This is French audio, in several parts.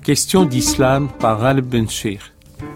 Question d'islam par Ghaleb Benchir.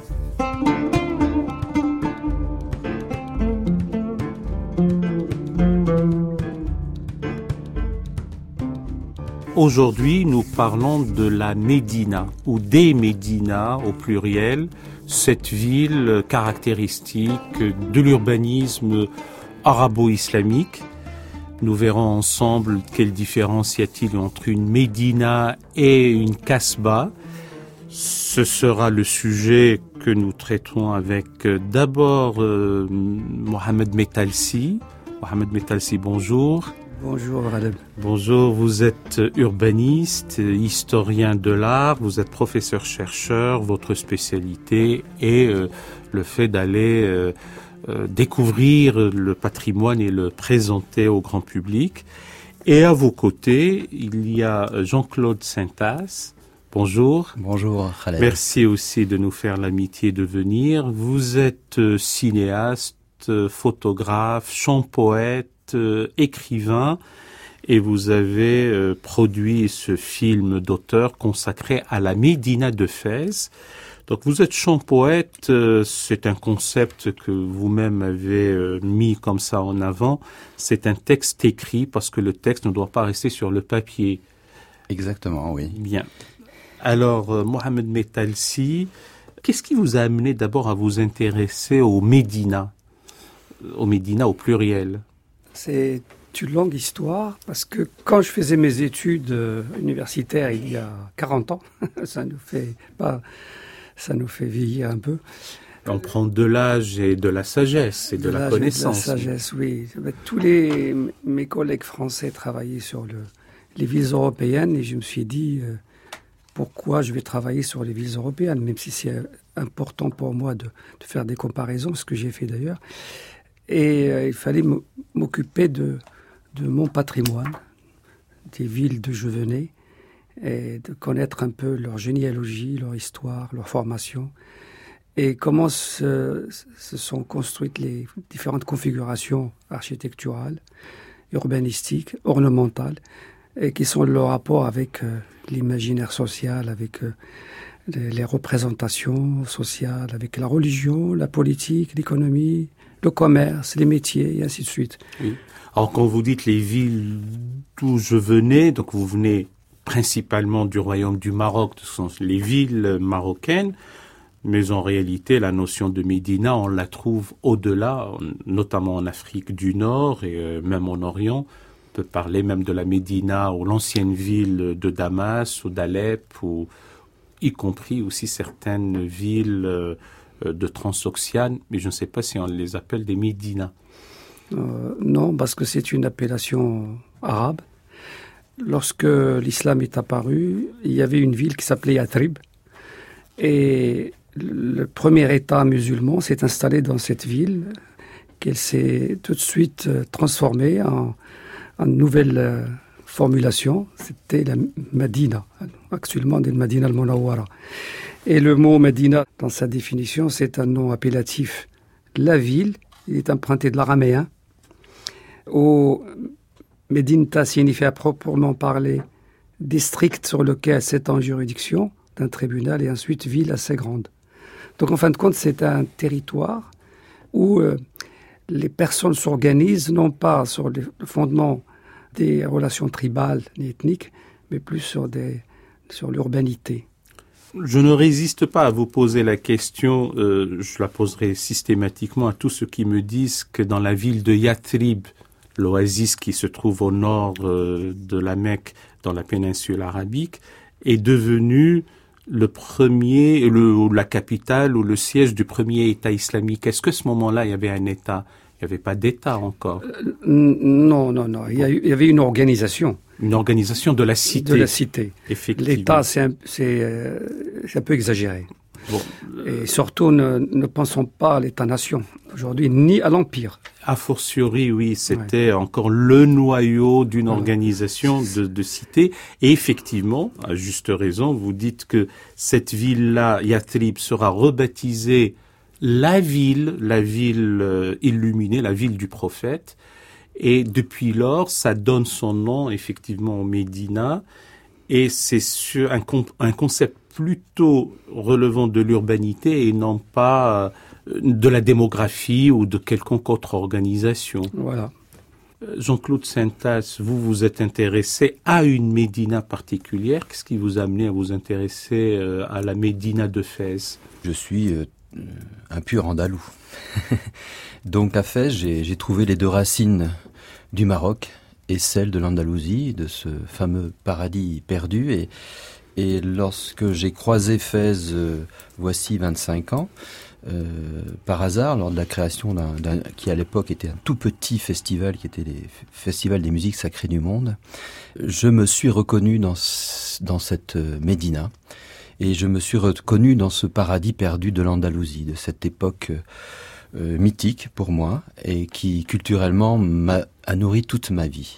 Aujourd'hui, nous parlons de la Médina, ou des Médinas au pluriel, cette ville caractéristique de l'urbanisme arabo-islamique. Nous verrons ensemble quelle différence y a-t-il entre une Médina et une Kasbah. Ce sera le sujet que nous traiterons avec d'abord Mohamed Mettalsi. Mohamed Mettalsi, bonjour. Bonjour Ghaleb. Bonjour, vous êtes urbaniste, historien de l'art, vous êtes professeur-chercheur, votre spécialité est le fait d'aller découvrir le patrimoine et le présenter au grand public. Et à vos côtés, il y a Jean-Claude Saintas. Bonjour. Bonjour Ghaleb. Merci aussi de nous faire l'amitié de venir. Vous êtes cinéaste, photographe, chant-poète, écrivain, et vous avez produit ce film d'auteur consacré à la Médina de Fès. Donc vous êtes chant-poète, c'est un concept que vous-même avez mis comme ça en avant. C'est un texte écrit parce que le texte ne doit pas rester sur le papier. Exactement, oui. Bien. Alors, Mohamed Mettalsi, qu'est-ce qui vous a amené d'abord à vous intéresser aux Médinas au pluriel? C'est une longue histoire parce que quand je faisais mes études universitaires il y a 40 ans, ça nous fait vieillir un peu. On prend de l'âge et de la sagesse et de la connaissance. De la sagesse, oui. Tous mes collègues français travaillaient sur les villes européennes et je me suis dit pourquoi je vais travailler sur les villes européennes, même si c'est important pour moi de faire des comparaisons, ce que j'ai fait d'ailleurs. Et il fallait m'occuper de mon patrimoine, des villes d'où je venais, et de connaître un peu leur généalogie, leur histoire, leur formation, et comment se sont construites les différentes configurations architecturales, urbanistiques, ornementales, et qui sont leur rapport avec l'imaginaire social, avec les représentations sociales, avec la religion, la politique, l'économie, le commerce, les métiers, et ainsi de suite. Oui. Alors, quand vous dites les villes d'où je venais, donc vous venez principalement du royaume du Maroc, ce sont les villes marocaines, mais en réalité, la notion de Médina, on la trouve au-delà, notamment en Afrique du Nord et même en Orient. On peut parler même de la Médina ou l'ancienne ville de Damas ou d'Alep, ou y compris aussi certaines villes de Transoxiane, mais je ne sais pas si on les appelle des Médinas. Non, parce que c'est une appellation arabe. Lorsque l'islam est apparu, il y avait une ville qui s'appelait Yatrib. Et le premier État musulman s'est installé dans cette ville, qu'elle s'est tout de suite transformée en nouvelle formulation. C'était la Médina, actuellement la Médina al-Munawwara. Et le mot Médina, dans sa définition, c'est un nom appellatif. La ville, il est emprunté de l'araméen. Au Médinta signifie à proprement parler district sur lequel s'étend juridiction d'un tribunal, et ensuite ville assez grande. Donc en fin de compte, c'est un territoire où les personnes s'organisent non pas sur le fondement des relations tribales ni ethniques, mais plus sur l'urbanité. Je ne résiste pas à vous poser la question, je la poserai systématiquement à tous ceux qui me disent que dans la ville de Yatrib, l'oasis qui se trouve au nord de la Mecque, dans la péninsule arabique, est devenue la capitale ou le siège du premier État islamique. Est-ce que à ce moment-là, il y avait un État? Il n'y avait pas d'État encore. Non. Il y avait une organisation. Une organisation de la cité. De la cité. Effectivement. L'État, c'est un peu exagéré. Bon. Et surtout, ne pensons pas à l'État-nation aujourd'hui, ni à l'Empire. A fortiori, oui, c'était encore le noyau d'une organisation de cité. Et effectivement, à juste raison, vous dites que cette ville-là, Yatrib, sera rebaptisée la ville illuminée, la ville du prophète. Et depuis lors, ça donne son nom effectivement au Médina. Et c'est sur un concept plutôt relevant de l'urbanité et non pas de la démographie ou de quelconque autre organisation. Voilà. Jean-Claude Saintas, vous êtes intéressé à une médina particulière. Qu'est-ce qui vous a amené à vous intéresser à la médina de Fès? Je suis un pur andalou. Donc à Fès, j'ai trouvé les deux racines du Maroc et celle de l'Andalousie, de ce fameux paradis perdu. Et lorsque j'ai croisé Fès, voici 25 ans, par hasard, lors de la création qui à l'époque était un tout petit festival, qui était les festivals des musiques sacrées du monde, je me suis reconnu dans cette médina, et je me suis reconnu dans ce paradis perdu de l'Andalousie, de cette époque mythique pour moi, et qui culturellement a nourri toute ma vie.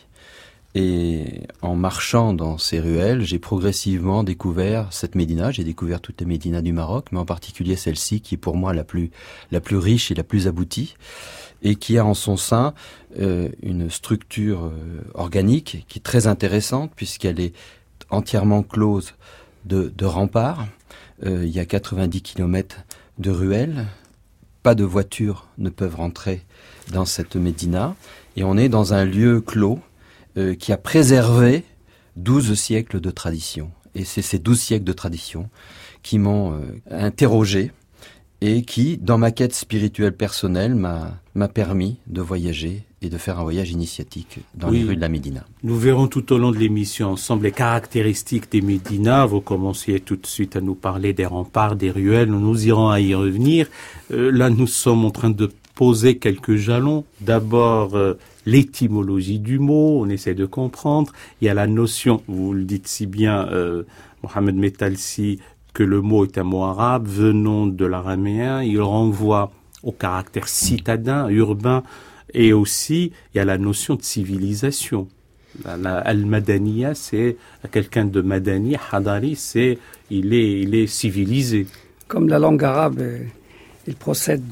Et en marchant dans ces ruelles, j'ai progressivement découvert cette médina. J'ai découvert toutes les médinas du Maroc, mais en particulier celle-ci qui est pour moi la plus riche et la plus aboutie, et qui a en son sein une structure organique qui est très intéressante puisqu'elle est entièrement close de remparts. Il y a 90 kilomètres de ruelles. Pas de voitures ne peuvent rentrer dans cette médina, et on est dans un lieu clos qui a préservé 12 siècles de tradition. Et c'est ces 12 siècles de tradition qui m'ont interrogé et qui, dans ma quête spirituelle personnelle, m'a permis de voyager et de faire un voyage initiatique dans les rues de la Médina. Nous verrons tout au long de l'émission ensemble les caractéristiques des Médinas. Vous commenciez tout de suite à nous parler des remparts, des ruelles. Nous irons à y revenir. Là, nous sommes en train de poser quelques jalons. D'abord, l'étymologie du mot, on essaie de comprendre. Il y a la notion, vous le dites si bien, Mohamed Metalsi, que le mot est un mot arabe venant de l'araméen. Il renvoie au caractère citadin, urbain, et aussi il y a la notion de civilisation. Al-Madaniya, c'est quelqu'un de Madani, Hadari, c'est il est civilisé. Comme la langue arabe, il procède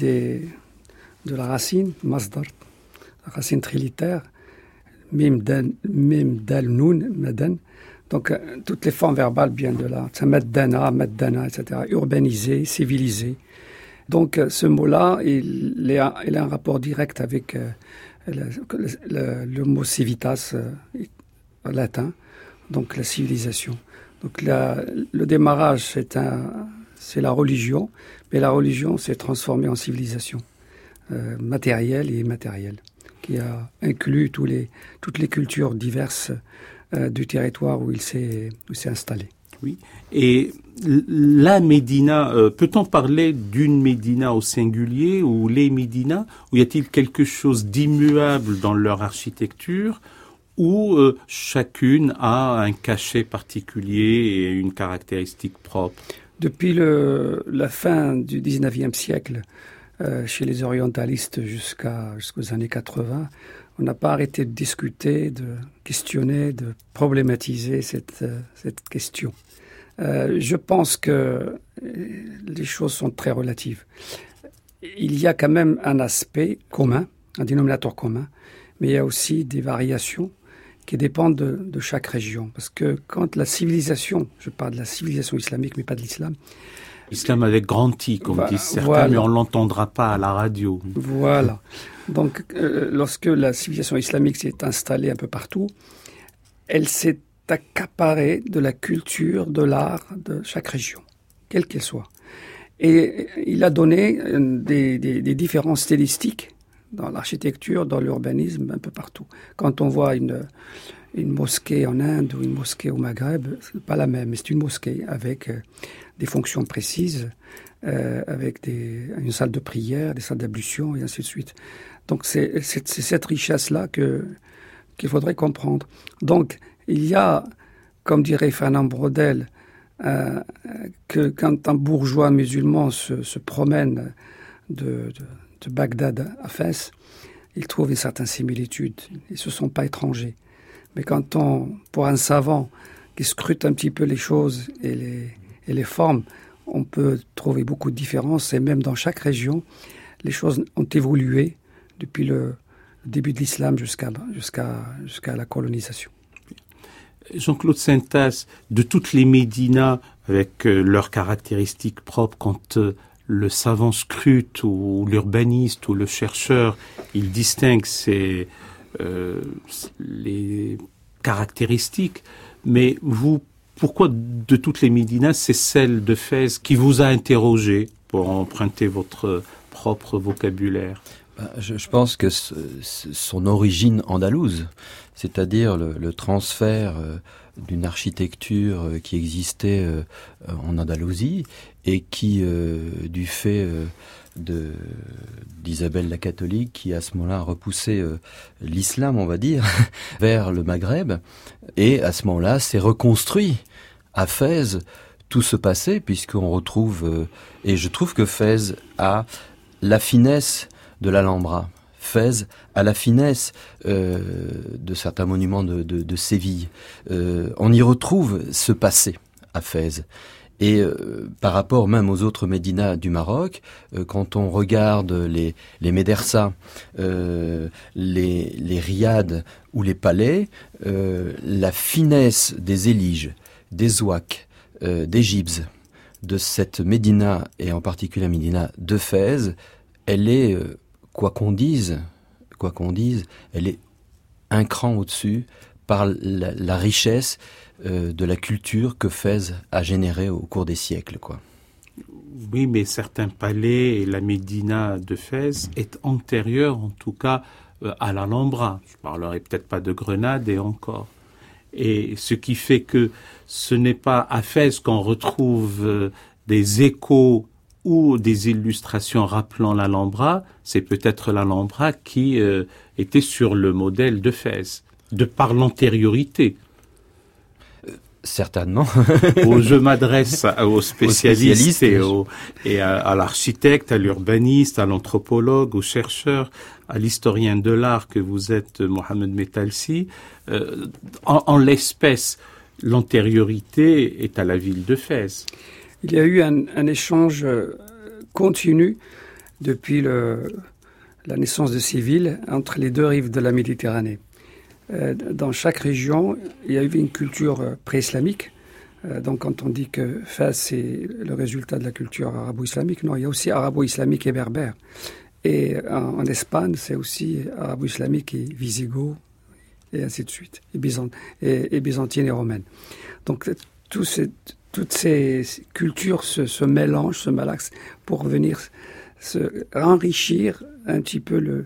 de la racine, masdar, la racine trilitaire, mim, dal, noun, madan. Donc, toutes les formes verbales viennent de là. Maddana, maddana, etc. Urbanisé, civilisé. Donc, ce mot-là, il a un rapport direct avec le mot civitas, latin, donc la civilisation. Donc, le démarrage, c'est la religion, mais la religion s'est transformée en civilisation matérielle et immatérielle, qui a inclus toutes les cultures diverses du territoire où il s'est installé. Oui. Et la Médina, peut-on parler d'une Médina au singulier ou les Médinas, ou y a-t-il quelque chose d'immuable dans leur architecture, où chacune a un cachet particulier et une caractéristique propre? Depuis la fin du 19e siècle, chez les orientalistes jusqu'aux années 80, on n'a pas arrêté de discuter, de questionner, de problématiser cette question. Je pense que les choses sont très relatives. Il y a quand même un aspect commun, un dénominateur commun, mais il y a aussi des variations qui dépendent de chaque région. Parce que quand la civilisation, je parle de la civilisation islamique, mais pas de l'islam. Islam avec grand I, comme disent certains, mais on ne l'entendra pas à la radio. Voilà. Donc, lorsque la civilisation islamique s'est installée un peu partout, elle s'est accaparée de la culture, de l'art de chaque région, quelle qu'elle soit. Et il a donné des différences stylistiques dans l'architecture, dans l'urbanisme, un peu partout. Quand on voit une mosquée en Inde ou une mosquée au Maghreb, c'est pas la même, mais c'est une mosquée avec des fonctions précises, avec une salle de prière, des salles d'ablution et ainsi de suite. Donc c'est cette richesse-là qu'il faudrait comprendre. Donc il y a, comme dirait Fernand Braudel, que quand un bourgeois musulman se promène de Bagdad à Fès, il trouve une certaine similitude. Ils ne se sont pas étrangers. Mais pour un savant qui scrute un petit peu les choses et les formes, on peut trouver beaucoup de différences. Et même dans chaque région, les choses ont évolué depuis le début de l'islam jusqu'à la colonisation. Jean-Claude Saintas, de toutes les médinas, avec leurs caractéristiques propres quand le savant scrute ou l'urbaniste ou le chercheur, il distingue les caractéristiques. Mais vous, pourquoi de toutes les médinas, c'est celle de Fès qui vous a interrogé, pour emprunter votre propre vocabulaire? Je pense que son origine andalouse, c'est-à-dire le transfert d'une architecture qui existait en Andalousie et qui, du fait d'Isabelle la catholique, qui à ce moment-là a repoussé l'islam, on va dire, vers le Maghreb, et à ce moment-là s'est reconstruit à Fès tout ce passé, puisqu'on retrouve, et je trouve que Fès a la finesse de l'Alhambra. Fès a la finesse de certains monuments de Séville. On y retrouve ce passé à Fès. Et par rapport même aux autres médinas du Maroc, quand on regarde les médersas, les riads ou les palais, la finesse des éliges, des ouacs, des gibs, de cette médina, et en particulier la médina de Fès, elle est, quoi qu'on dise, elle est un cran au-dessus par la richesse de la culture que Fès a générée au cours des siècles, quoi. Oui, mais certains palais et la médina de Fès est antérieure, en tout cas, à l'Alhambra. Je parlerai peut-être pas de Grenade et encore. Et ce qui fait que ce n'est pas à Fès qu'on retrouve des échos ou des illustrations rappelant l'Alhambra, c'est peut-être l'Alhambra qui était sur le modèle de Fès, de par l'antériorité. Certainement. Je m'adresse aux spécialistes et à l'architecte, à l'urbaniste, à l'anthropologue, au chercheur, à l'historien de l'art que vous êtes, Mohamed Mettalsi. En l'espèce, l'antériorité est à la ville de Fès. Il y a eu un échange continu depuis la naissance de ces villes entre les deux rives de la Méditerranée. Dans chaque région, il y a eu une culture pré-islamique. Donc quand on dit que Fès, c'est le résultat de la culture arabo-islamique, non, il y a aussi arabo-islamique et berbère. Et en Espagne, c'est aussi arabo-islamique et wisigoth, et ainsi de suite, et byzantine et romaine. Donc toutes ces cultures se mélangent, se malaxent pour venir enrichir un petit peu le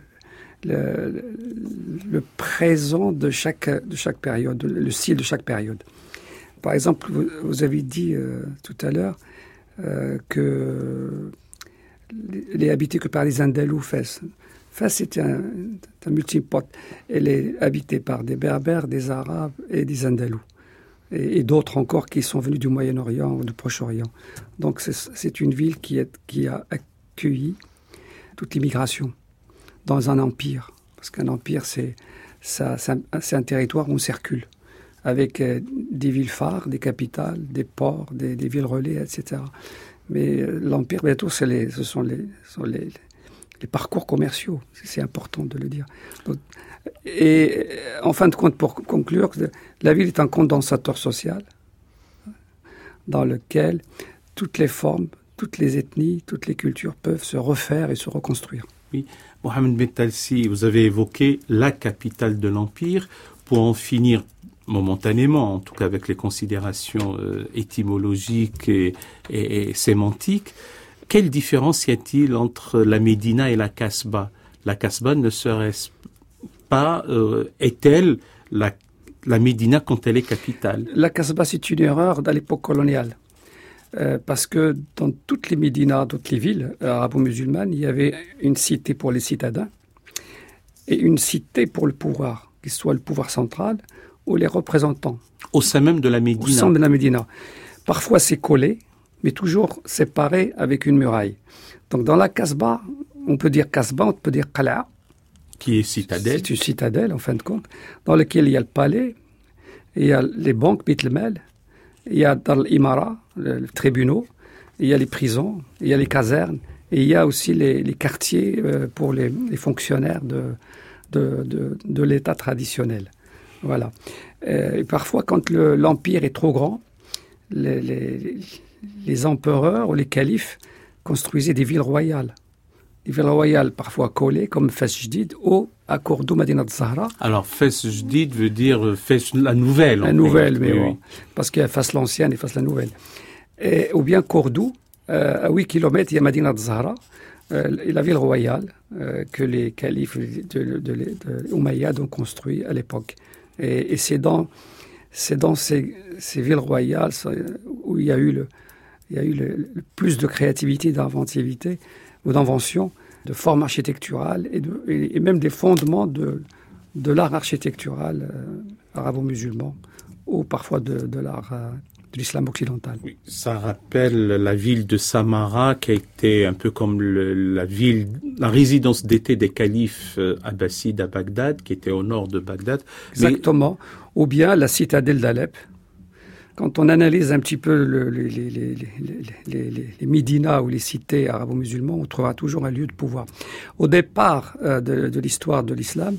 présent de chaque période, le style de chaque période. Par exemple, vous avez dit tout à l'heure que elle est habitée que par les Andalous, Fès. Fès, c'est un multipote. Elle est habitée par des Berbères, des Arabes et des Andalous. Et d'autres encore qui sont venus du Moyen-Orient ou du Proche-Orient. Donc c'est une ville qui a accueilli toute l'immigration dans un empire. Parce qu'un empire, c'est un territoire où on circule, avec des villes phares, des capitales, des ports, des villes relais, etc. Mais l'empire, bientôt, ce sont les parcours commerciaux. C'est important de le dire. Donc, et en fin de compte, pour conclure, la ville est un condensateur social dans lequel toutes les formes, toutes les ethnies, toutes les cultures peuvent se refaire et se reconstruire. Oui, Mohamed Mettalsi, vous avez évoqué la capitale de l'Empire. Pour en finir momentanément, en tout cas avec les considérations étymologiques et sémantiques, quelle différence y a-t-il entre la Médina et la Casbah? La Casbah ne serait-ce pas, est-elle la Médina quand elle est capitale? La Casbah, c'est une erreur dans l'époque coloniale. Parce que dans toutes les médinas, toutes les villes arabo-musulmanes, il y avait une cité pour les citadins et une cité pour le pouvoir, qu'il soit le pouvoir central ou les représentants. Au sein même de la Médina? Au sein de la Médina. Parfois c'est collé, mais toujours séparé avec une muraille. Donc dans la Casbah, on peut dire Casbah, on peut dire Qala. Qui est citadelle? C'est une citadelle, en fin de compte, dans laquelle il y a le palais, il y a les banques, Beit el-Mal, il y a dans l'Imara, le tribunal, il y a les prisons, il y a les casernes, et il y a aussi les quartiers pour les fonctionnaires de l'État traditionnel. Voilà. Et parfois, quand l'empire est trop grand, les empereurs ou les califes construisaient des villes royales. Des villes royales parfois collées, comme Fès Jdid ou à Cordoue, Madinat Zahra. Alors, Fès Jdid veut dire Fès la nouvelle. La nouvelle, mais oui. Parce qu'il y a Fès l'ancienne et Fès la nouvelle. Ou bien Cordoue, à 8 km, il y a Madinat Zahra, la ville royale que les califes de Umayyad ont construit à l'époque. Et c'est dans ces villes royales où il y a eu le plus de créativité, d'inventivité ou d'invention, de formes architecturales et même des fondements de l'art architectural arabo-musulman ou parfois de l'art de l'islam occidental. Oui, ça rappelle la ville de Samarra qui a été un peu comme la résidence d'été des califes abbassides à Bagdad, qui était au nord de Bagdad. Exactement. Ou bien la citadelle d'Alep. Quand on analyse un petit peu les médinas ou les cités arabo-musulmans, on trouvera toujours un lieu de pouvoir. Au départ de l'histoire de l'islam,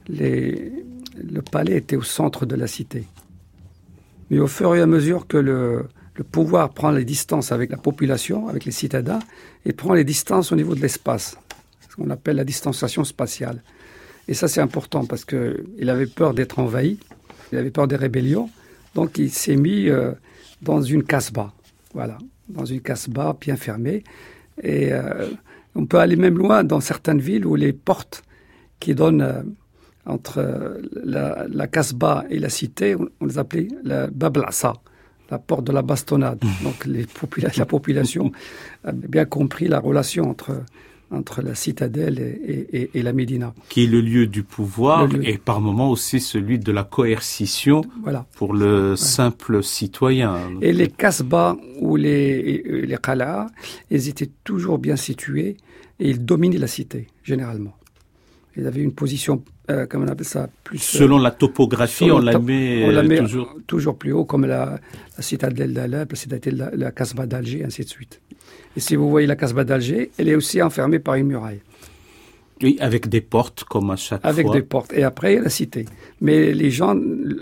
le palais était au centre de la cité. Mais au fur et à mesure que le pouvoir prend les distances avec la population, avec les citadins, et prend les distances au niveau de l'espace, ce qu'on appelle la distanciation spatiale. Et ça, c'est important parce qu'il avait peur d'être envahi, il avait peur des rébellions, donc il s'est mis dans une kasbah, voilà, dans une kasbah bien fermée. Et on peut aller même loin dans certaines villes où les portes qui donnent entre la kasbah et la cité, on les appelait la Bab al-Asa, la porte de la bastonnade. Donc la population a bien compris la relation entre la citadelle et la Médina. Qui est le lieu du pouvoir et par moments aussi celui de la coercition pour le simple citoyen. Et les kasbahs ou les qala'a, ils étaient toujours bien situés et ils dominaient la cité, généralement. Ils avaient une position, comment on appelle ça, plus... Selon la topographie, on la met toujours plus haut, comme la citadelle d'Alep, la citadelle de la Kasbah d'Alger, ainsi de suite. Et si vous voyez la Kasbah d'Alger, elle est aussi enfermée par une muraille. Oui, avec des portes, comme à chaque fois. Avec des portes. Et après, il y a la cité. Mais les gens,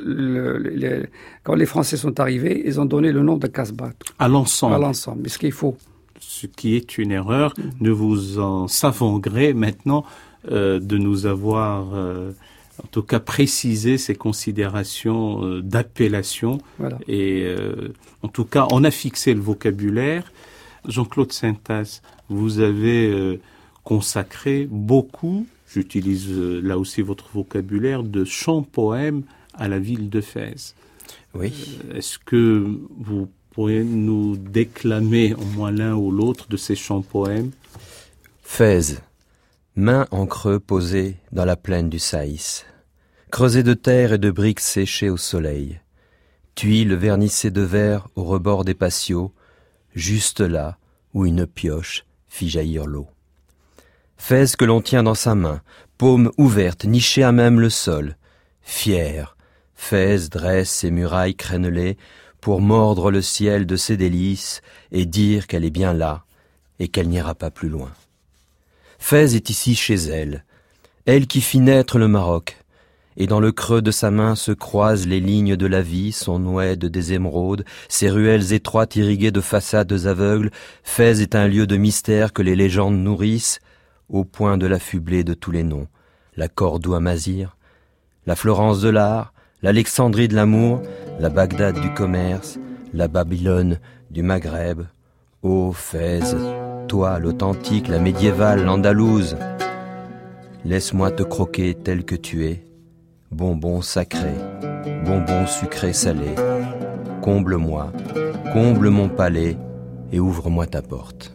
quand les Français sont arrivés, ils ont donné le nom de Kasbah. À l'ensemble. À l'ensemble. Mais ce qu'il faut. Ce qui est une erreur. Nous vous en savons gré maintenant de nous avoir, en tout cas, précisé ces considérations d'appellation. Voilà. Et en tout cas, on a fixé le vocabulaire. Jean-Claude Saintas, vous avez consacré beaucoup, j'utilise là aussi votre vocabulaire, de chants-poèmes à la ville de Fès. Oui. Est-ce que vous pourriez nous déclamer au moins l'un ou l'autre de ces chants-poèmes? Fès, main en creux posée dans la plaine du Saïs, creusée de terre et de briques séchées au soleil, tuiles vernissées de verre au rebord des patios, juste là où une pioche fit jaillir l'eau. Fès que l'on tient dans sa main, paume ouverte, nichée à même le sol. Fier, Fès dresse ses murailles crénelées pour mordre le ciel de ses délices et dire qu'elle est bien là et qu'elle n'ira pas plus loin. Fès est ici chez elle, elle qui fit naître le Maroc, et dans le creux de sa main se croisent les lignes de la vie, son oued des émeraudes, ses ruelles étroites irriguées de façades aveugles. Fès est un lieu de mystère que les légendes nourrissent, au point de l'affubler de tous les noms. La Cordoue à Mazir, la Florence de l'art, l'Alexandrie de l'amour, la Bagdad du commerce, la Babylone du Maghreb. Ô Fès, toi l'authentique, la médiévale, l'andalouse, laisse-moi te croquer tel que tu es, bonbon sacré, bonbon sucré salé, comble-moi, comble mon palais et ouvre-moi ta porte.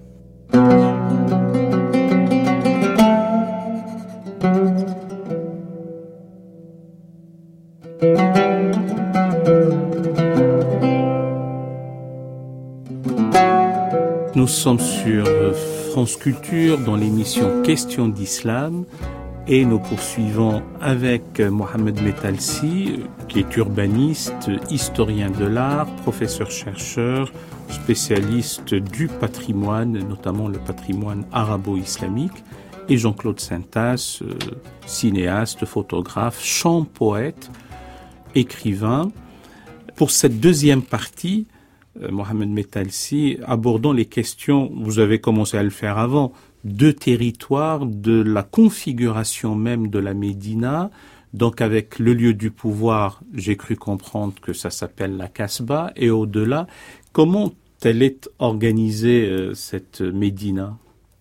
Nous sommes sur France Culture dans l'émission Questions d'Islam et nous poursuivons avec Mohamed Metalsi, qui est urbaniste, historien de l'art, professeur-chercheur, spécialiste du patrimoine, notamment le patrimoine arabo-islamique, et Jean-Claude Saintas, cinéaste, photographe, chant-poète, écrivain. Pour cette deuxième partie, Mohamed Metalsi, abordons les questions, vous avez commencé à le faire avant, de territoire, de la configuration même de la Médina. Donc avec le lieu du pouvoir, j'ai cru comprendre que ça s'appelle la Kasbah, et au-delà, comment elle est organisée, cette Médina?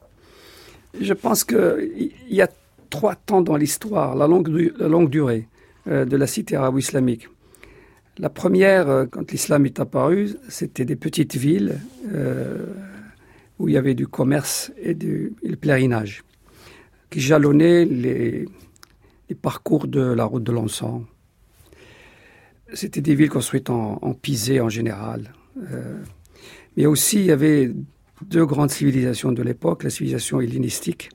Je pense qu'il y a 3 temps dans l'histoire, la longue durée de la cité arabo-islamique. La première, quand l'islam est apparu, c'était des petites villes où il y avait du commerce et le pèlerinage, qui jalonnaient les parcours de la route de l'encens. C'était des villes construites en pisé en général. Mais aussi, il y avait 2 grandes civilisations de l'époque, la civilisation hellénistique,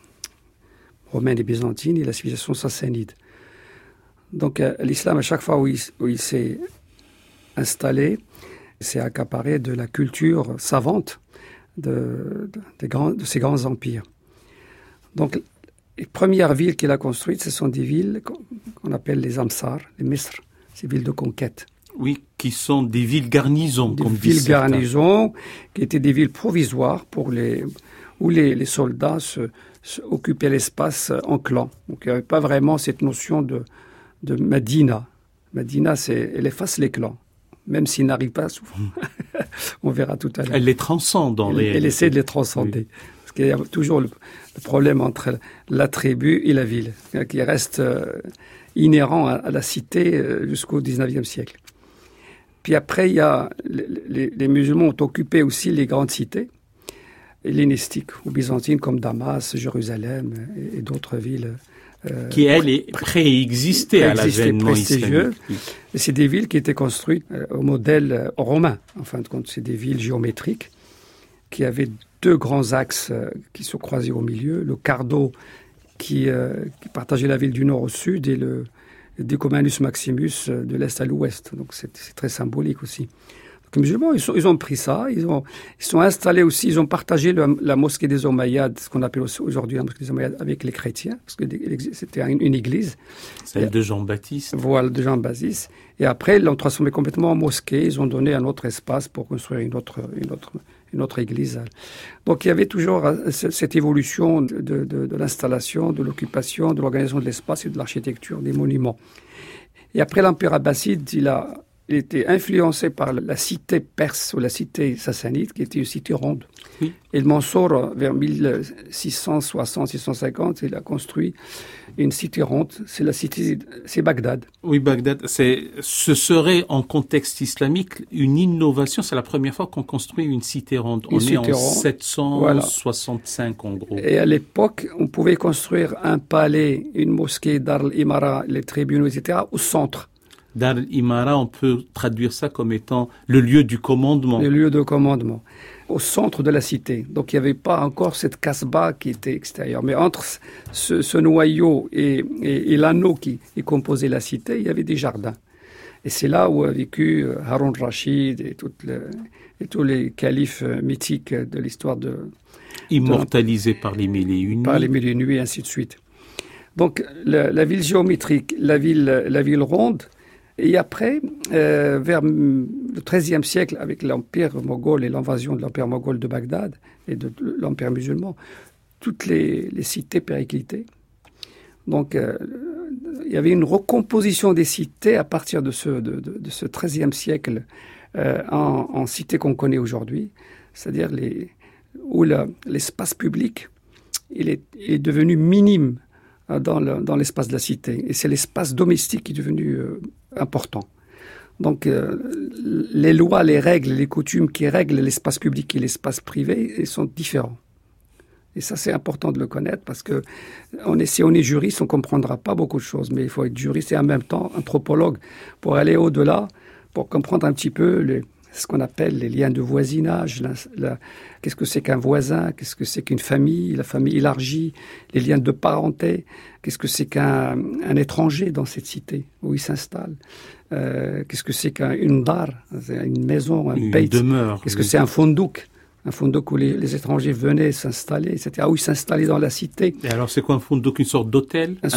romaine et byzantine, et la civilisation sassanide. Donc l'islam, à chaque fois où il s'est installé, s'est accaparé de la culture savante de ces grands empires. Donc les premières villes qu'il a construites, ce sont des villes qu'on appelle les Amsar, les Misr, ces villes de conquête. Oui, qui sont des villes garnisons, comme disent villes garnisons, qui étaient des villes provisoires où les soldats occupaient l'espace en clan. Donc il n'y avait pas vraiment cette notion de Medina. Medina, elle efface les clans, même s'ils n'arrivent pas souvent. On verra tout à l'heure. Elle les transcende en réalité. Elle essaie de les transcender. Oui. Parce qu'il y a toujours le problème entre la tribu et la ville, qui reste inhérent à la cité jusqu'au XIXe siècle. Puis après, il y a les musulmans ont occupé aussi les grandes cités hellénistiques ou byzantines comme Damas, Jérusalem et d'autres villes. Qui, elle, préexistait à l'avènement islamique. Et c'est des villes qui étaient construites au modèle romain. En fin de compte, c'est des villes géométriques qui avaient 2 grands axes qui se croisaient au milieu. Le Cardo qui partageait la ville du nord au sud et le Decumanus Maximus de l'est à l'ouest. Donc c'est très symbolique aussi. Les musulmans, ils ont pris ça, ils sont installés aussi, ils ont partagé la mosquée des Omeyyades, ce qu'on appelle aujourd'hui la mosquée des Omeyyades, avec les chrétiens, parce que c'était une église. Celle de Jean-Baptiste. Voilà, de Jean-Baptiste. Et après, ils l'ont transformé complètement en mosquée, ils ont donné un autre espace pour construire une autre église. Donc il y avait toujours cette évolution de l'installation, de l'occupation, de l'organisation de l'espace et de l'architecture, des monuments. Et après l'Empire abbasside, il était influencé par la cité perse ou la cité sassanide, qui était une cité ronde. Oui. Et le Mansour, vers 1660-650, il a construit une cité ronde. C'est Bagdad. Oui, Bagdad. Ce serait, en contexte islamique, une innovation. C'est la première fois qu'on construit une cité ronde. On est en 765, voilà. En gros. Et à l'époque, on pouvait construire un palais, une mosquée, Dar al-Imara, les tribunaux, etc., au centre. Dar al-Imara, on peut traduire ça comme étant le lieu du commandement. Le lieu de commandement, au centre de la cité. Donc il n'y avait pas encore cette Kasbah qui était extérieure. Mais entre ce noyau et l'anneau qui composait la cité, il y avait des jardins. Et c'est là où a vécu Haroun Rachid et tous les califes mythiques de l'histoire immortalisés par les Mille et Une Nuits. Par les Mille et Une Nuits, et ainsi de suite. Donc la ville géométrique, la ville ronde. Et après, vers le XIIIe siècle, avec l'Empire moghol et l'invasion de l'Empire moghol de Bagdad et de l'Empire musulman, toutes les cités périclitaient. Donc, il y avait une recomposition des cités à partir de ce XIIIe siècle en cités qu'on connaît aujourd'hui, c'est-à-dire où l'espace public il est devenu minime dans l'espace de la cité. Et c'est l'espace domestique qui est devenu important. Donc, les lois, les règles, les coutumes qui règlent l'espace public et l'espace privé sont différents. Et ça, c'est important de le connaître parce que si on est juriste, on ne comprendra pas beaucoup de choses. Mais il faut être juriste et en même temps anthropologue pour aller au-delà, pour comprendre un petit peu ce qu'on appelle les liens de voisinage. Qu'est-ce que c'est qu'un voisin? Qu'est-ce que c'est qu'une famille? La famille élargie, les liens de parenté. Qu'est-ce que c'est qu'un étranger dans cette cité où il s'installe? Qu'est-ce que c'est qu'une dar, une maison, un beit? Demeure. Qu'est-ce que c'est un fondouk? Un fondouk où les étrangers venaient s'installer, etc. Où ils s'installaient dans la cité. Et alors, c'est quoi un fondouk? Une sorte d'hôtel? Un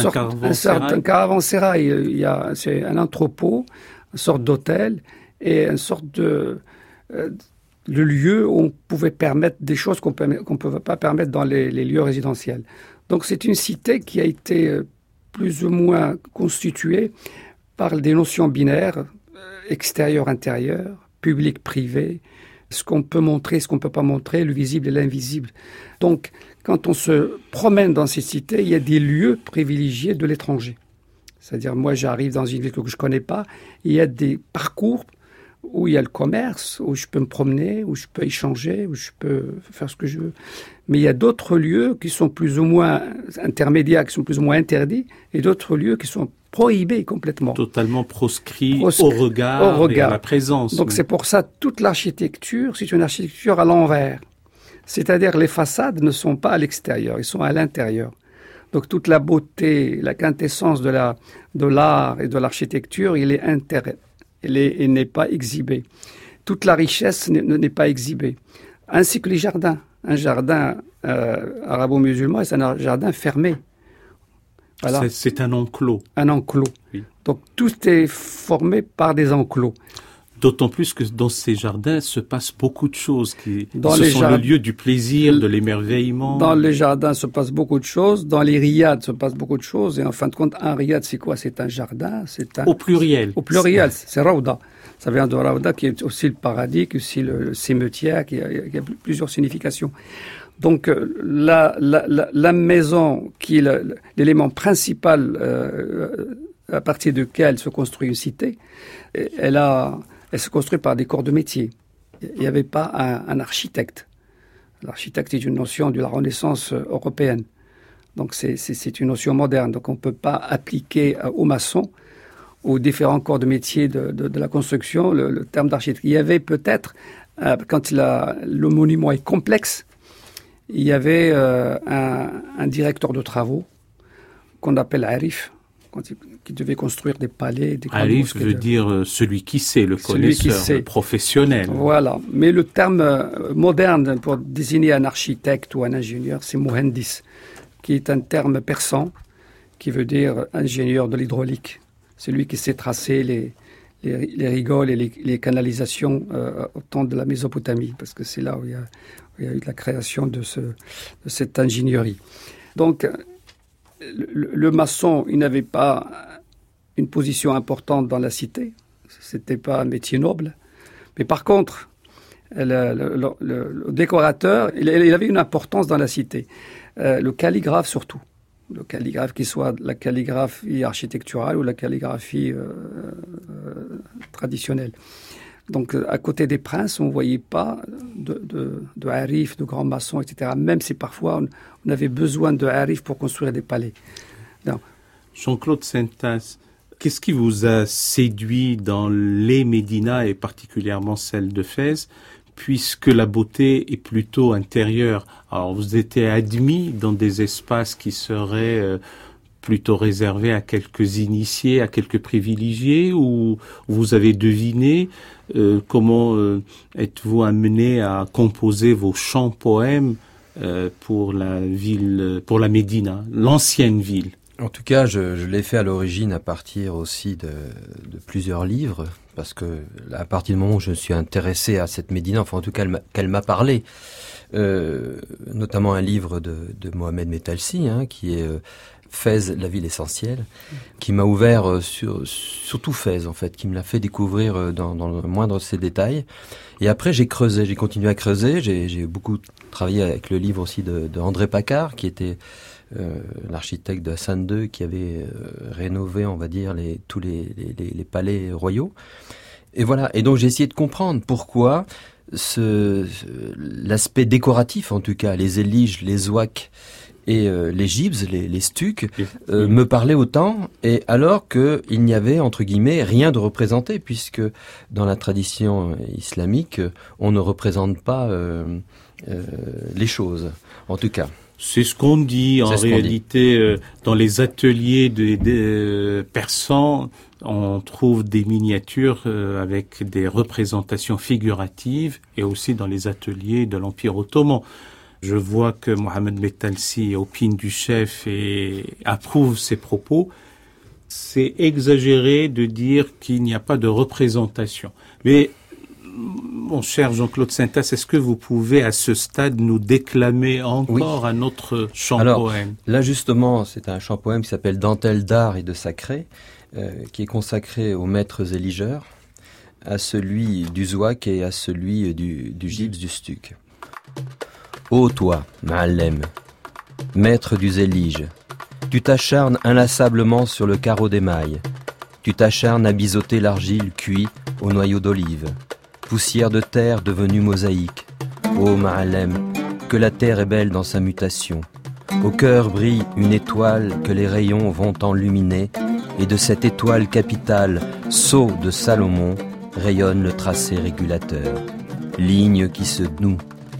caravansérail. C'est un entrepôt, une sorte d'hôtel et une sorte le lieu où on pouvait permettre des choses qu'on ne pouvait pas permettre dans les lieux résidentiels. Donc c'est une cité qui a été plus ou moins constituée par des notions binaires, extérieur-intérieur, public-privé, ce qu'on peut montrer, ce qu'on ne peut pas montrer, le visible et l'invisible. Donc quand on se promène dans ces cités, il y a des lieux privilégiés de l'étranger. C'est-à-dire, moi j'arrive dans une ville que je ne connais pas, il y a des parcours où il y a le commerce, où je peux me promener, où je peux échanger, où je peux faire ce que je veux. Mais il y a d'autres lieux qui sont plus ou moins intermédiaires, qui sont plus ou moins interdits, et d'autres lieux qui sont prohibés complètement. Totalement proscrits au regard et à la présence. Donc c'est pour ça, toute l'architecture, c'est une architecture à l'envers. C'est-à-dire, les façades ne sont pas à l'extérieur, ils sont à l'intérieur. Donc toute la beauté, la quintessence de l'art et de l'architecture, il n'est pas exhibé. Toute la richesse n'est pas exhibée. Ainsi que les jardins. Un jardin arabo-musulman, c'est un jardin fermé. Voilà. C'est un enclos. Un enclos. Oui. Donc tout est formé par des enclos. D'autant plus que dans ces jardins se passe beaucoup de choses. Ce sont le lieu du plaisir, de l'émerveillement. Dans les jardins se passe beaucoup de choses. Dans les riads se passe beaucoup de choses. Et en fin de compte, un riad, c'est quoi? C'est un jardin. Au pluriel. Au pluriel, c'est Raouda. Ça vient de Raouda, qui est aussi le paradis, qui est aussi le cimetière, qui a plusieurs significations. Donc la maison, qui est l'élément principal à partir duquel se construit une cité, elle se construit par des corps de métier. Il n'y avait pas un architecte. L'architecte est une notion de la Renaissance européenne. Donc c'est une notion moderne. Donc on ne peut pas appliquer aux maçons, aux différents corps de métier de la construction, le terme d'architecte. Il y avait peut-être, quand le monument est complexe, il y avait un directeur de travaux qu'on appelle Arif, qui devait construire des palais, des Arif veut dire celui qui sait, le connaisseur, le professionnel. Voilà. Mais le terme moderne pour désigner un architecte ou un ingénieur, c'est Mohandis, qui est un terme persan qui veut dire ingénieur de l'hydraulique. Celui qui sait tracer les rigoles et les canalisations au temps de la Mésopotamie, parce que c'est là où il y a eu la création de cette ingénierie. Donc, le maçon, il n'avait pas une position importante dans la cité. C'était pas un métier noble. Mais par contre, le décorateur, il avait une importance dans la cité. Le calligraphe surtout. Le calligraphe, qui soit la calligraphie architecturale ou la calligraphie traditionnelle. Donc, à côté des princes, on ne voyait pas de harif, de grands maçons, etc. Même si parfois, on avait besoin de harif pour construire des palais. Non. Jean-Claude Saintas, qu'est-ce qui vous a séduit dans les médinas, et particulièrement celle de Fès, puisque la beauté est plutôt intérieure? Alors, vous étiez admis dans des espaces qui seraient plutôt réservés à quelques initiés, à quelques privilégiés, ou vous avez deviné comment êtes-vous amené à composer vos chants poèmes pour la ville, pour la Médina, l'ancienne ville? En tout cas, je l'ai fait à l'origine à partir aussi de plusieurs livres, parce que à partir du moment où je me suis intéressé à cette Médina, enfin en tout cas qu'elle m'a parlé, notamment un livre de Mohamed Metalsi, qui est Fès, la ville essentielle, qui m'a ouvert surtout Fès en fait, qui me l'a fait découvrir dans le moindre de ses détails. Et après j'ai continué à creuser, j'ai beaucoup travaillé avec le livre aussi de André Paccard, qui était l'architecte de Hassan II, qui avait rénové, on va dire, tous les palais royaux. Et voilà. Et donc j'ai essayé de comprendre pourquoi l'aspect décoratif, en tout cas, les éliges, les ouacs et les gibs, les stucs, me parlaient autant, et alors qu'il n'y avait, entre guillemets, rien de représenté, puisque dans la tradition islamique, on ne représente pas les choses, en tout cas. C'est ce qu'on dit en réalité. Dans les ateliers des persans, on trouve des miniatures avec des représentations figuratives, et aussi dans les ateliers de l'Empire ottoman. Je vois que Mohamed Metalsi opine du chef et approuve ses propos. C'est exagéré de dire qu'il n'y a pas de représentation. Mais Mon cher Jean-Claude Saintas, est-ce que vous pouvez à ce stade nous déclamer encore un autre chant-poème ? Là justement, c'est un chant-poème qui s'appelle Dentelle d'art et de sacré, qui est consacré aux maîtres éligeurs, à celui du Zouak et à celui du gypse du Stuc. Ô toi, Ma'allem, maître du zélige, tu t'acharnes inlassablement sur le carreau d'émail, tu t'acharnes à biseauter l'argile cuit au noyau d'olive, poussière de terre devenue mosaïque. Ô Ma'allem, que la terre est belle dans sa mutation. Au cœur brille une étoile que les rayons vont enluminer, et de cette étoile capitale, sceau de Salomon, rayonne le tracé régulateur. Ligne qui se noue,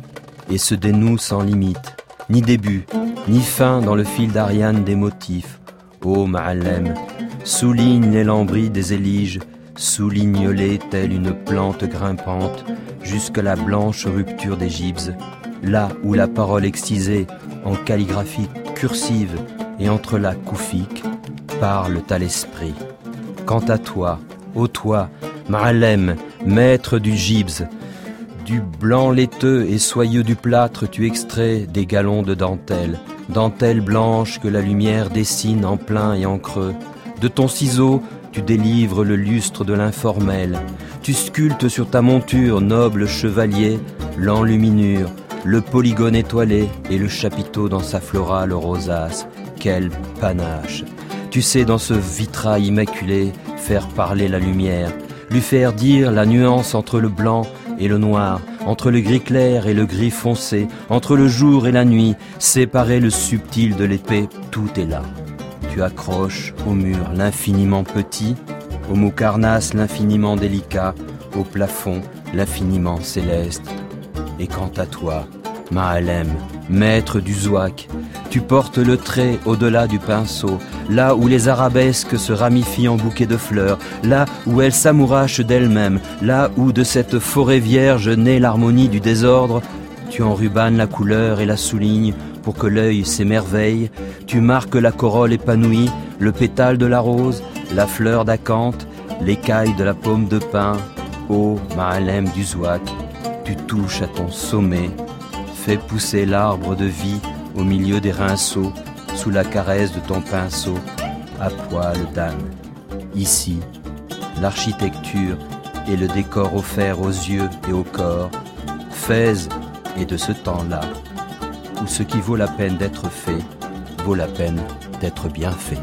et se dénoue sans limite, ni début, ni fin dans le fil d'Ariane des motifs. Ô Ma'allem, souligne les lambris des éliges, souligne-les telle une plante grimpante, jusque la blanche rupture des gypses, là où la parole excisée, en calligraphie cursive et entre la koufique, parle à l'esprit. Quant à toi, ô toi, Ma'allem, maître du gypse, du blanc laiteux et soyeux du plâtre, tu extrais des galons de dentelle, dentelle blanche que la lumière dessine en plein et en creux. De ton ciseau, tu délivres le lustre de l'informel. Tu sculptes sur ta monture, noble chevalier, l'enluminure, le polygone étoilé et le chapiteau dans sa florale rosace. Quel panache! Tu sais dans ce vitrail immaculé faire parler la lumière, lui faire dire la nuance entre le blanc et le noir, entre le gris clair et le gris foncé, entre le jour et la nuit, séparer le subtil de l'épée, tout est là. Tu accroches au mur l'infiniment petit, au Moukharnas l'infiniment délicat, au plafond l'infiniment céleste. Et quant à toi, Ma'allem, maître du Zouak, tu portes le trait au-delà du pinceau, là où les arabesques se ramifient en bouquets de fleurs, là où elles s'amourachent d'elles-mêmes, là où de cette forêt vierge naît l'harmonie du désordre, tu enrubanes la couleur et la soulignes pour que l'œil s'émerveille, tu marques la corolle épanouie, le pétale de la rose, la fleur d'acanthe, l'écaille de la pomme de pin. Ô Ma'allem du Zouak, tu touches à ton sommet, fais pousser l'arbre de vie au milieu des rinceaux, sous la caresse de ton pinceau, à poil d'âne. Ici, l'architecture et le décor offert aux yeux et au corps, Fès est de ce temps-là, où ce qui vaut la peine d'être fait, vaut la peine d'être bien fait.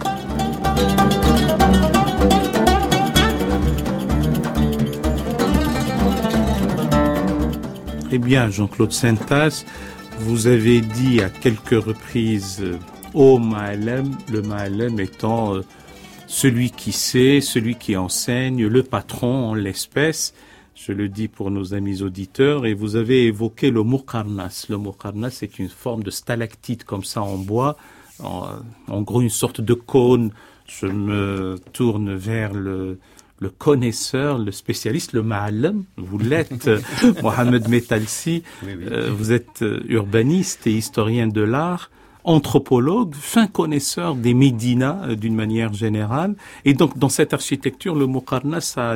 Eh bien, Jean-Claude Saintas, vous avez dit à quelques reprises ô Ma'allem, le Ma'allem étant celui qui sait, celui qui enseigne, le patron en l'espèce. Je le dis pour nos amis auditeurs. Et vous avez évoqué le Moukharnas. Le Moukharnas, c'est une forme de stalactite comme ça en bois, en gros une sorte de cône. Je me tourne vers le connaisseur, le spécialiste, le Ma'allem, vous l'êtes, Mohamed Metalsi, oui. Vous êtes urbaniste et historien de l'art, anthropologue, fin connaisseur des médinas d'une manière générale. Et donc, dans cette architecture, le Moukharnas a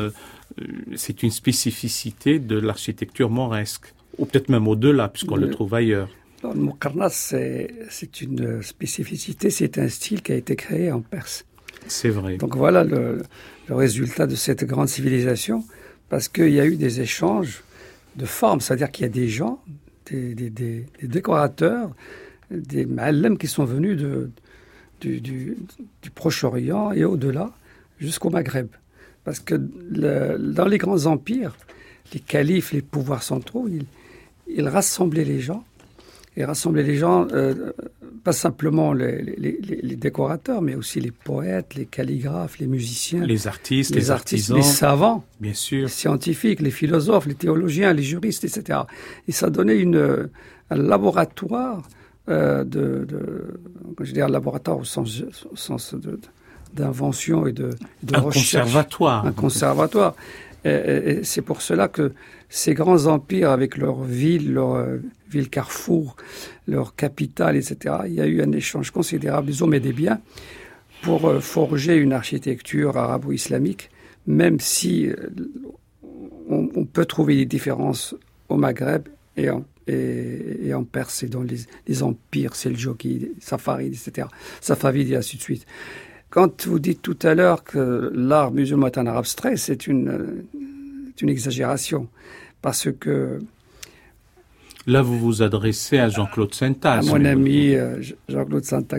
c'est une spécificité de l'architecture mauresque, ou peut-être même au-delà, puisqu'on le trouve ailleurs. Le Moukharnas, c'est une spécificité, c'est un style qui a été créé en Perse. C'est vrai. Donc voilà le résultat de cette grande civilisation, parce qu'il y a eu des échanges de formes, c'est-à-dire qu'il y a des gens, des décorateurs, des Ma'allem qui sont venus du Proche-Orient et au-delà jusqu'au Maghreb. Parce que dans les grands empires, les califes, les pouvoirs centraux, ils rassemblaient les gens. Et rassembler les gens, pas simplement les décorateurs, mais aussi les poètes, les calligraphes, les musiciens. Les artistes, les artisans. Les savants. Bien sûr. Les scientifiques, les philosophes, les théologiens, les juristes, etc. Et ça donnait un laboratoire je veux dire laboratoire au sens d'invention et de recherche. Conservatoire. Un conservatoire. Et c'est pour cela que ces grands empires, avec leurs villes carrefour, leurs capitales, etc., il y a eu un échange considérable des hommes et des biens pour forger une architecture arabo-islamique, même si on on peut trouver des différences au Maghreb et en Perse et dans les empires seljukides, safarides, etc. Safavides et ainsi de suite. Quand vous dites tout à l'heure que l'art musulman est un art abstrait, c'est une exagération. Parce que... Là, vous vous adressez à Jean-Claude Saintas. À mon ami Jean-Claude Saintas.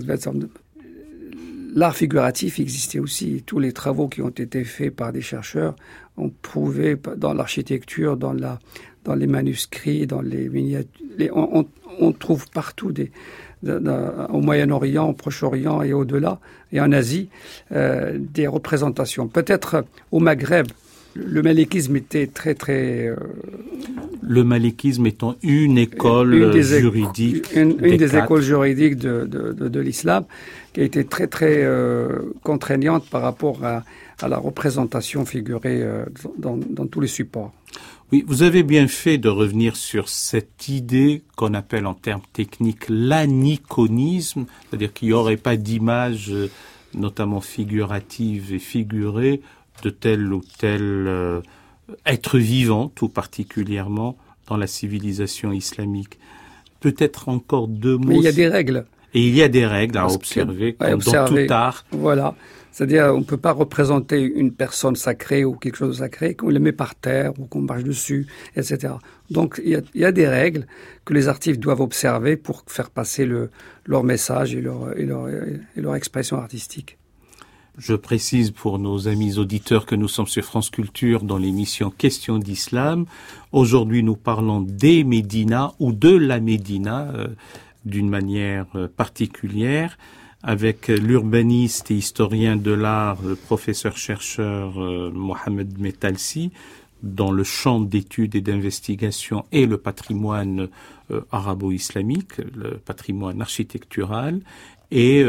L'art figuratif existait aussi. Tous les travaux qui ont été faits par des chercheurs ont prouvé dans l'architecture, dans les manuscrits, dans les miniatures. On trouve partout au Moyen-Orient, au Proche-Orient et au-delà, et en Asie, des représentations. Peut-être au Maghreb, le malékisme était très, très... Le malékisme étant une école juridique. Une des écoles juridiques de l'islam, qui a été très, très contraignante par rapport à la représentation figurée dans tous les supports. Oui, vous avez bien fait de revenir sur cette idée qu'on appelle en termes techniques l'aniconisme, c'est-à-dire qu'il n'y aurait pas d'image, notamment figurative et figurée, de tel ou tel être vivant, tout particulièrement dans la civilisation islamique. Peut-être encore deux mots. Mais il y a des règles. Et il y a des règles à observer, comme dans tout art. Voilà. C'est-à-dire, on ne peut pas représenter une personne sacrée ou quelque chose de sacré, qu'on le met par terre ou qu'on marche dessus, etc. Donc, il y a des règles que les artistes doivent observer pour faire passer leur message et leur expression artistique. Je précise pour nos amis auditeurs que nous sommes sur France Culture dans l'émission Questions d'Islam. Aujourd'hui, nous parlons des Médinas ou de la Médina d'une manière particulière avec l'urbaniste et historien de l'art, le professeur-chercheur Mohamed Metalsi, dans le champ d'études et d'investigation et le patrimoine arabo-islamique, le patrimoine architectural, et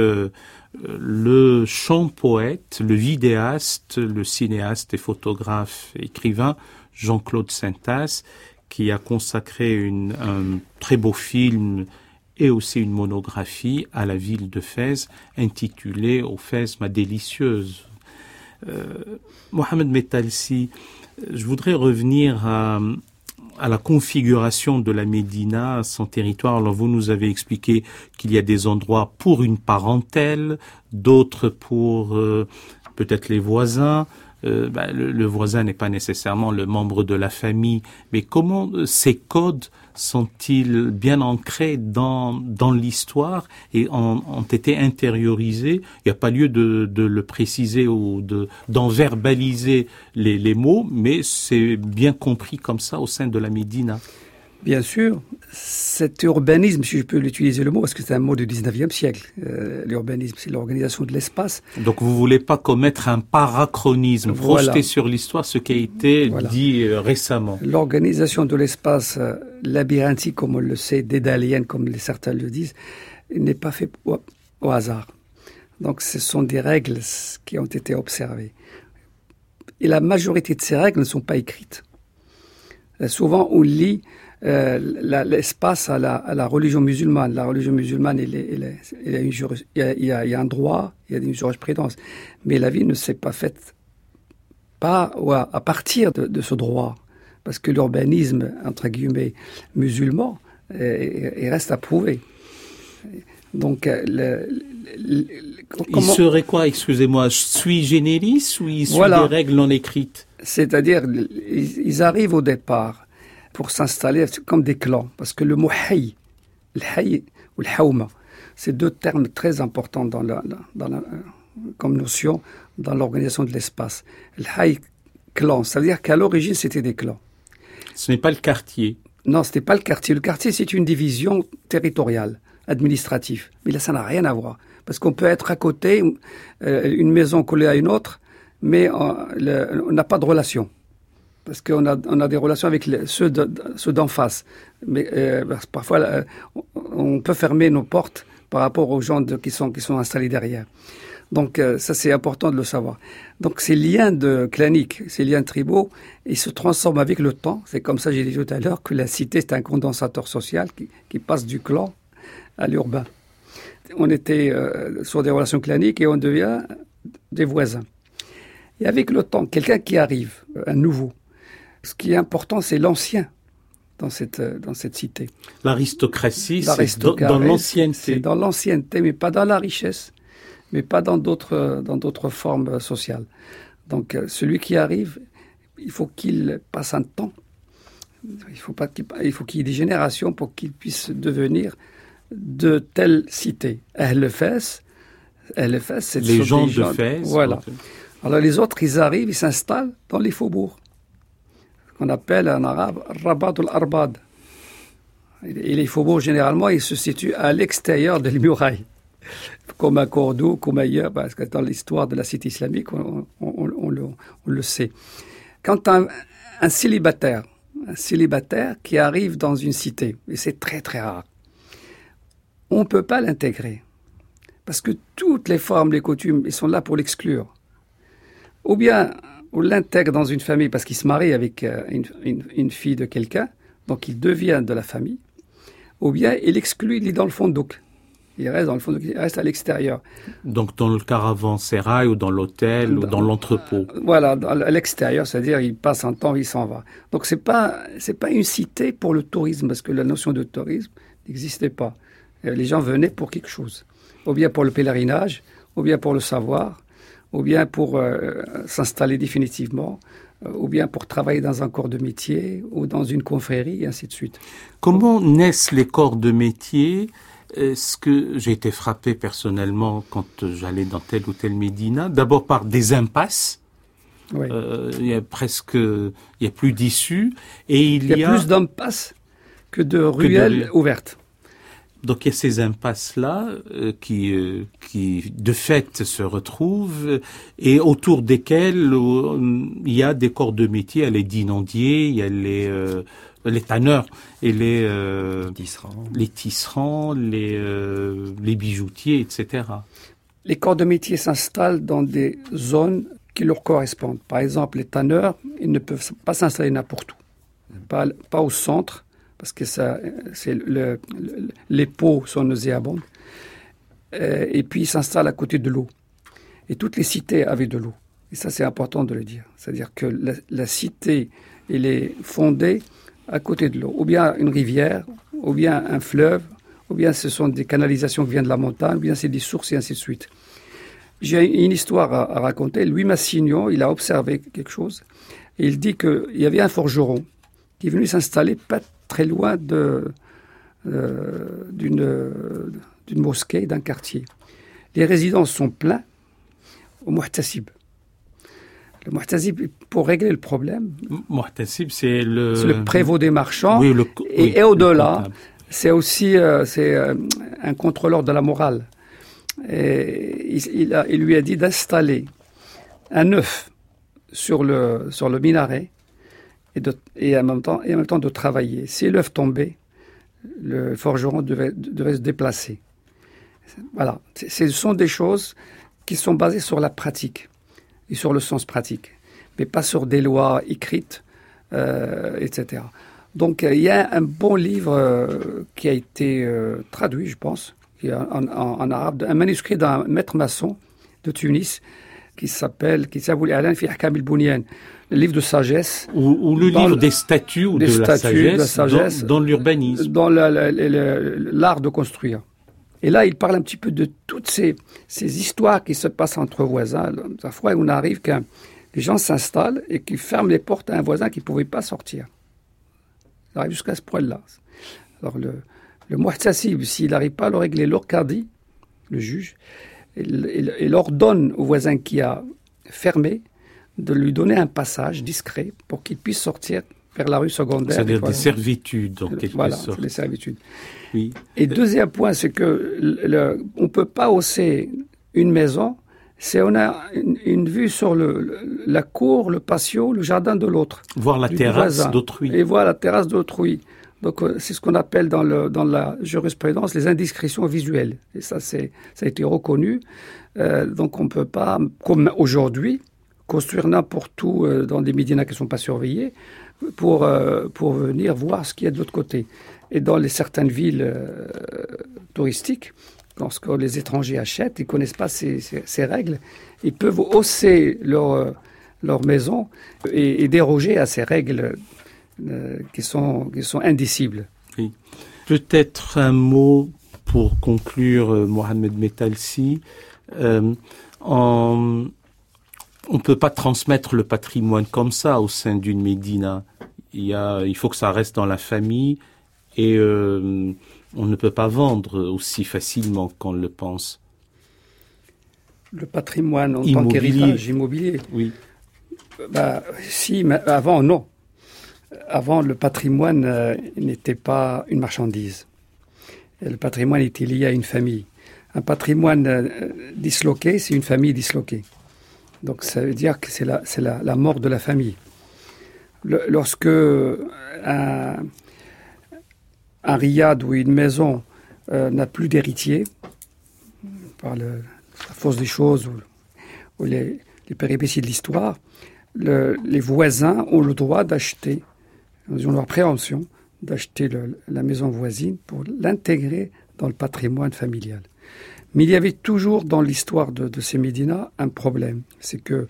le champ poète, le vidéaste, le cinéaste et photographe et écrivain Jean-Claude Saintas, qui a consacré un très beau film et aussi une monographie à la ville de Fès, intitulée « Au Fès, ma délicieuse ». Mohamed Metalsi, je voudrais revenir à la configuration de la Médina, son territoire. Alors vous nous avez expliqué qu'il y a des endroits pour une parentèle, d'autres pour peut-être les voisins. Le voisin n'est pas nécessairement le membre de la famille, mais comment ces codes sont-ils bien ancrés dans l'histoire et ont été intériorisés? Il n'y a pas lieu de le préciser ou d'en verbaliser les mots, mais c'est bien compris comme ça au sein de la Médina. Bien sûr, cet urbanisme, si je peux l'utiliser le mot, parce que c'est un mot du 19e siècle, l'urbanisme, c'est l'organisation de l'espace. Donc vous ne voulez pas commettre un parachronisme, projeter sur l'histoire ce qui a été dit récemment. L'organisation de l'espace labyrinthique, comme on le sait, dédalienne, comme certains le disent, n'est pas fait au hasard. Donc ce sont des règles qui ont été observées. Et la majorité de ces règles ne sont pas écrites. Souvent, on lit l'espace à la religion musulmane. La religion musulmane, il y a un droit, il y a une jurisprudence. Mais la vie ne s'est pas faite à partir de ce droit. Parce que l'urbanisme, entre guillemets, musulman, il reste à prouver. Donc, il serait quoi, excusez-moi, sui generis ou il suit des règles non écrites? C'est-à-dire, ils arrivent au départ pour s'installer comme des clans. Parce que le mot hayy, le hayy ou le haouma, c'est deux termes très importants comme notion dans l'organisation de l'espace. Le hayy, clan, ça veut dire qu'à l'origine, c'était des clans. Ce n'est pas le quartier. Non, ce n'est pas le quartier. Le quartier, c'est une division territoriale, administrative. Mais là, ça n'a rien à voir. Parce qu'on peut être à côté, une maison collée à une autre, mais on n'a pas de relation. Parce qu'on a des relations avec ceux d'en face. Mais parfois, on peut fermer nos portes par rapport aux gens qui sont installés derrière. Donc ça, c'est important de le savoir. Donc ces liens claniques, ces liens tribaux, ils se transforment avec le temps. C'est comme ça, j'ai dit tout à l'heure, que la cité, c'est un condensateur social qui passe du clan à l'urbain. On était sur des relations claniques et on devient des voisins. Et avec le temps, quelqu'un qui arrive, un nouveau, Ce qui est important, c'est l'ancien dans cette cité. L'aristocratie, c'est dans l'ancienneté. C'est dans l'ancienneté, mais pas dans la richesse, mais pas dans d'autres formes sociales. Donc, celui qui arrive, il faut qu'il passe un temps. Il faut qu'il y ait des générations pour qu'il puisse devenir de telle cité. Fès, c'est les gens de Fès. Voilà. Alors les autres, ils arrivent, ils s'installent dans les faubourgs, qu'on appelle en arabe Rabat al-Arbad. Et les faubourgs, généralement, ils se situent à l'extérieur des murailles, comme à Cordoue, comme ailleurs, parce que dans l'histoire de la cité islamique, on le sait. Quand un célibataire qui arrive dans une cité, et c'est très très rare, on ne peut pas l'intégrer, parce que toutes les formes, les coutumes, ils sont là pour l'exclure. Ou bien on l'intègre dans une famille parce qu'il se marie avec une fille de quelqu'un, donc il devient de la famille, ou bien il exclut, il est dans le fondouk. Il reste dans le fondouk, il reste à l'extérieur. Donc dans le caravansérail ou dans l'hôtel ou dans l'entrepôt. Voilà, à l'extérieur, c'est-à-dire il passe un temps, il s'en va. Donc c'est pas une cité pour le tourisme, parce que la notion de tourisme n'existait pas. Les gens venaient pour quelque chose, ou bien pour le pèlerinage, ou bien pour le savoir, ou bien pour s'installer définitivement, ou bien pour travailler dans un corps de métier, ou dans une confrérie, et ainsi de suite. Comment naissent les corps de métier ? Est-ce que j'ai été frappé personnellement quand j'allais dans telle ou telle médina, d'abord par des impasses. Oui. Il y a plus d'issues, et il y a plus d'impasses que de ruelles ouvertes. Donc il y a ces impasses-là qui de fait se retrouvent et autour desquelles il y a des corps de métier, il y a les dinandiers, il y a les tanneurs et les tisserands, les bijoutiers, etc. Les corps de métier s'installent dans des zones qui leur correspondent. Par exemple, les tanneurs, ils ne peuvent pas s'installer n'importe où. Pas au centre, parce que les pots sont nauséabondes. Et puis, ils s'installent à côté de l'eau. Et toutes les cités avaient de l'eau. Et ça, c'est important de le dire. C'est-à-dire que la cité, elle est fondée à côté de l'eau. Ou bien une rivière, ou bien un fleuve, ou bien ce sont des canalisations qui viennent de la montagne, ou bien c'est des sources, et ainsi de suite. J'ai une histoire à raconter. Louis Massignon, il a observé quelque chose. Et il dit qu'il y avait un forgeron qui est venu s'installer pas très loin d'une mosquée, d'un quartier. Les résidences sont pleins au muhtasib. Le muhtasib, pour régler le problème... Muhtasib, c'est le prévôt des marchands. Oui, et au-delà, c'est aussi un contrôleur de la morale. Et il lui a dit d'installer un œuf sur le minaret et en même temps de travailler. Si l'œuf tombait, le forgeron devait se déplacer. Voilà. Ce sont des choses qui sont basées sur la pratique et sur le sens pratique, mais pas sur des lois écrites, etc. Donc il y a un bon livre qui a été traduit, je pense, en arabe, un manuscrit d'un maître maçon de Tunis qui s'appelle Alain fi Ahkam al-Bunyan, le livre de sagesse. Ou le livre des statuts ou de la sagesse dans l'urbanisme. Dans l'art de construire. Et là, il parle un petit peu de toutes ces histoires qui se passent entre voisins. Parfois, on arrive que les gens s'installent et qu'ils ferment les portes à un voisin qui ne pouvait pas sortir. Ça arrive jusqu'à ce point-là. Alors, le muhtasib, s'il n'arrive pas à le régler, l'orcadi, le juge, il ordonne au voisin qui a fermé de lui donner un passage discret pour qu'il puisse sortir vers la rue secondaire. C'est-à-dire des servitudes, en quelque sorte. Voilà, les servitudes. Oui. Et deuxième point, c'est que on ne peut pas hausser une maison si on a une vue sur la cour, le patio, le jardin de l'autre. Voir la terrasse d'autrui. Et voir la terrasse d'autrui. Donc, c'est ce qu'on appelle dans la jurisprudence les indiscrétions visuelles. Et ça a été reconnu. Donc, on ne peut pas, comme aujourd'hui, construire n'importe où dans des médinas qui ne sont pas surveillés pour venir voir ce qu'il y a de l'autre côté. Et dans certaines villes touristiques, lorsque les étrangers achètent, ils ne connaissent pas ces règles, ils peuvent hausser leur leur maison et déroger à ces règles qui sont indicibles. Oui. Peut-être un mot pour conclure, Mohamed Mettalsi. On ne peut pas transmettre le patrimoine comme ça au sein d'une médina. Il faut que ça reste dans la famille et on ne peut pas vendre aussi facilement qu'on le pense. Le patrimoine en tant qu'héritage immobilier. Oui. Si, mais avant, non. Avant, le patrimoine n'était pas une marchandise. Et le patrimoine était lié à une famille. Un patrimoine disloqué, c'est une famille disloquée. Donc ça veut dire que c'est la mort de la famille. Lorsque un riad ou une maison n'a plus d'héritier, par la force des choses ou les péripéties de l'histoire, les voisins ont le droit d'acheter, ils ont leur préemption d'acheter la maison voisine pour l'intégrer dans le patrimoine familial. Mais il y avait toujours dans l'histoire de ces médinas un problème. C'est que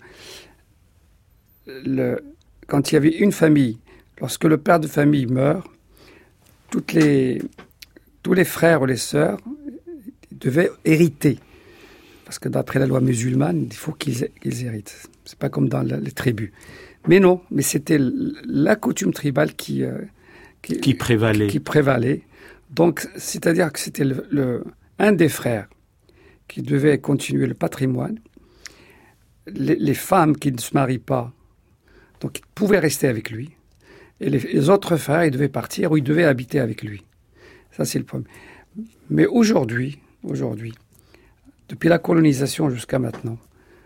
quand il y avait une famille, lorsque le père de famille meurt, tous les frères ou les sœurs devaient hériter. Parce que d'après la loi musulmane, il faut qu'ils héritent. C'est pas comme dans les tribus. Mais non, mais c'était la coutume tribale qui prévalait. Donc, c'est-à-dire que c'était un des frères qui devait continuer le patrimoine. Les femmes qui ne se marient pas, donc ils pouvaient rester avec lui. Et les autres frères, ils devaient partir ou ils devaient habiter avec lui. Ça, c'est le problème. Mais aujourd'hui, depuis la colonisation jusqu'à maintenant,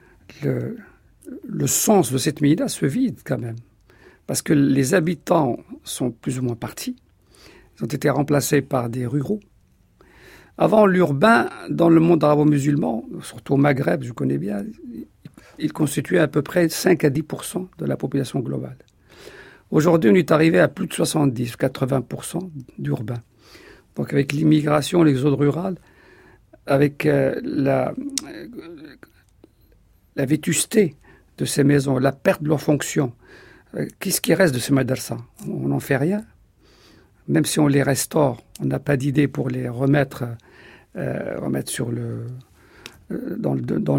le sens de cette médina se vide quand même. Parce que les habitants sont plus ou moins partis. Ils ont été remplacés par des ruraux. Avant, l'urbain, dans le monde arabo-musulman, surtout au Maghreb, je connais bien, il constituait à peu près 5 à 10% de la population globale. Aujourd'hui, on est arrivé à plus de 70-80% d'urbains. Donc avec l'immigration, l'exode rural, avec la vétusté de ces maisons, la perte de leur fonction, qu'est-ce qui reste de ces madrasas? On n'en fait rien. Même si on les restaure, on n'a pas d'idée pour les remettre sur dans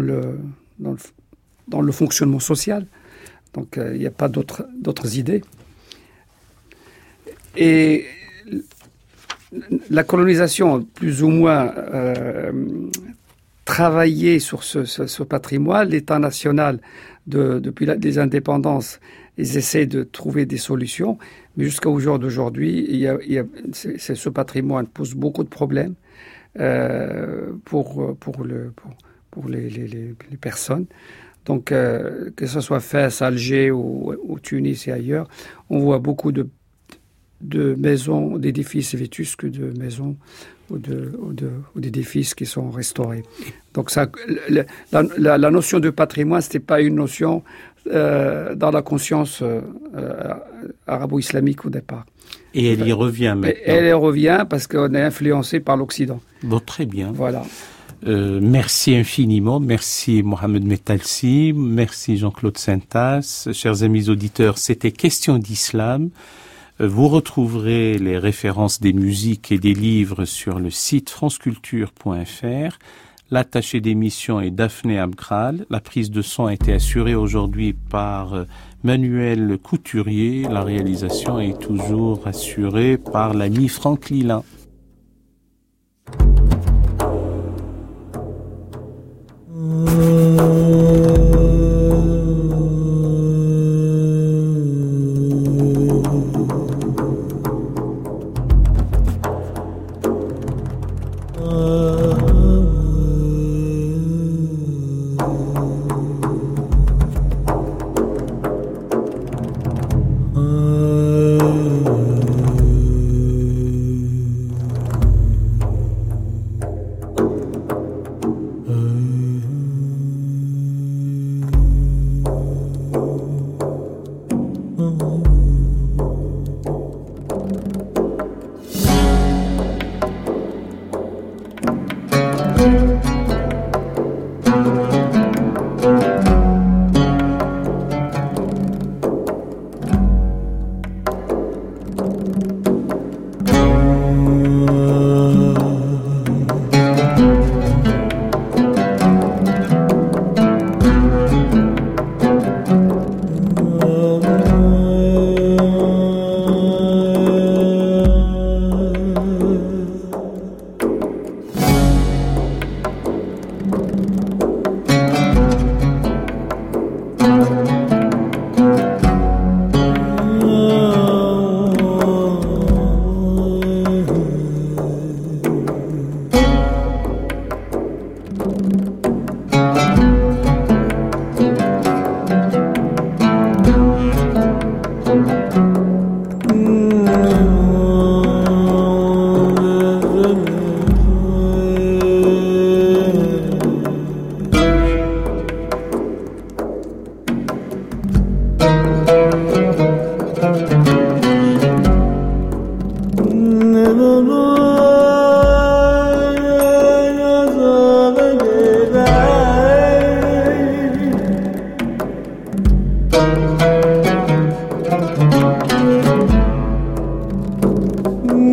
le fonctionnement social. Donc il n'y a pas d'autres idées. Et la colonisation, plus ou moins travaillé sur ce patrimoine, l'État national, depuis les indépendances, ils essaient de trouver des solutions, mais jusqu'au jour d'aujourd'hui, ce patrimoine pose beaucoup de problèmes pour les personnes. Donc, que ce soit Fès, Alger ou Tunis et ailleurs, on voit beaucoup de maisons, d'édifices vétustes de maisons ou d'édifices qui sont restaurés. Donc la notion de patrimoine, c'était pas une notion dans la conscience arabo-islamique au départ. Et elle y revient maintenant. Elle y revient parce qu'on est influencé par l'Occident. Bon, très bien. Voilà. Merci infiniment. Merci Mohamed Mettalsi. Merci Jean-Claude Saintas. Chers amis auditeurs, c'était Question d'Islam. Vous retrouverez les références des musiques et des livres sur le site franceculture.fr. L'attaché d'émission est Daphné Abgral. La prise de son a été assurée aujourd'hui par Manuel Couturier. La réalisation est toujours assurée par l'ami Franck Lilin.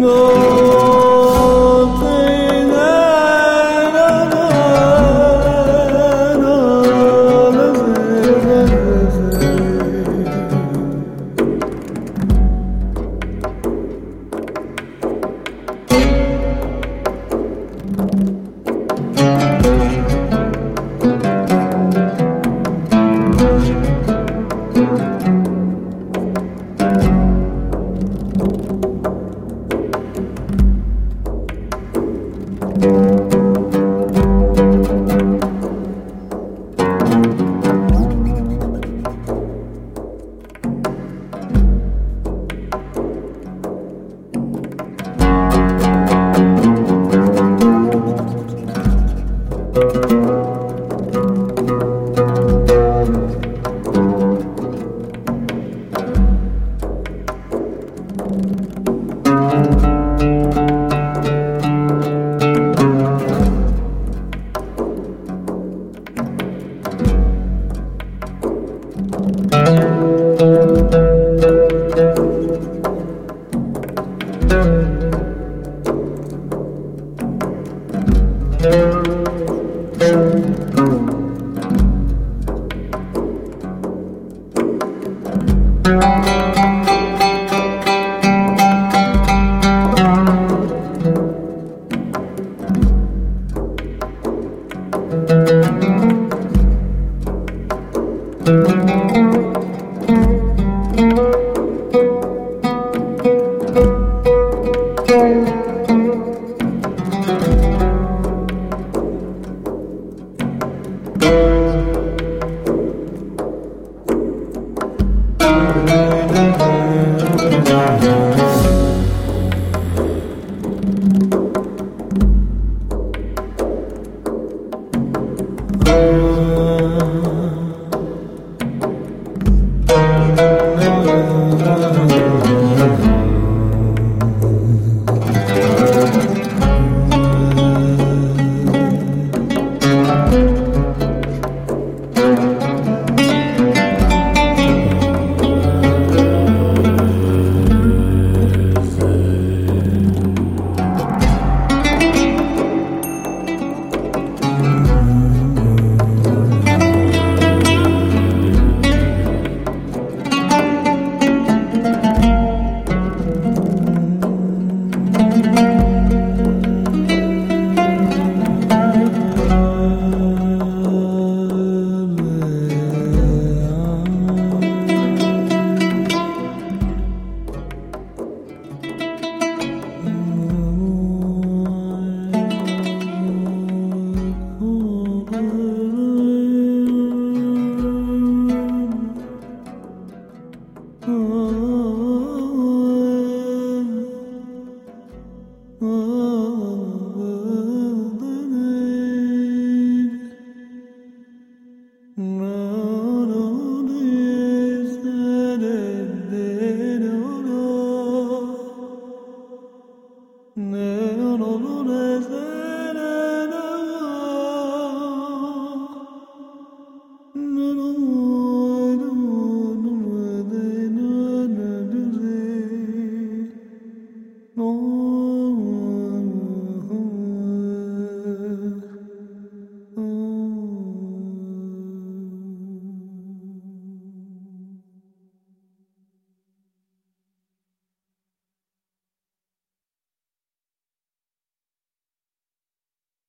no